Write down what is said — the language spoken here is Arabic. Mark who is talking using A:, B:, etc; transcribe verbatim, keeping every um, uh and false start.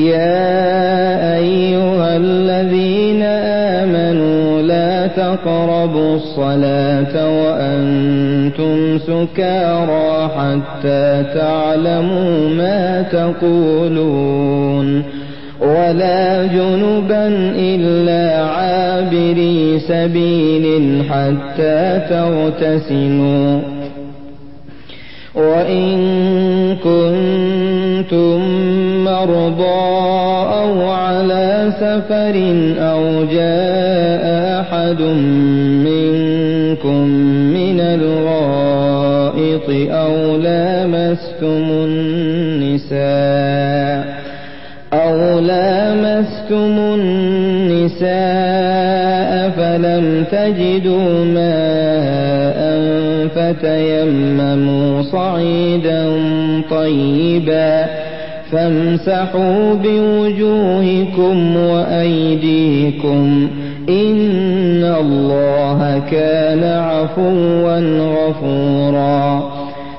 A: يا أيها الذين آمنوا لا تقربوا الصلاة وأنتم سكارى حتى تعلموا ما تقولون ولا جنبا إلا عابري سبيل حتى تغتسلوا وإن كنتم مرضى أو على سفر أو جاء أحد منكم من الغائط أو لامستم النساء أو لامستم النساء فلم تجدوا ماء فتيمموا صعيدا طيبا فامسحوا بوجوهكم وأيديكم إن الله كان عفوا غفورا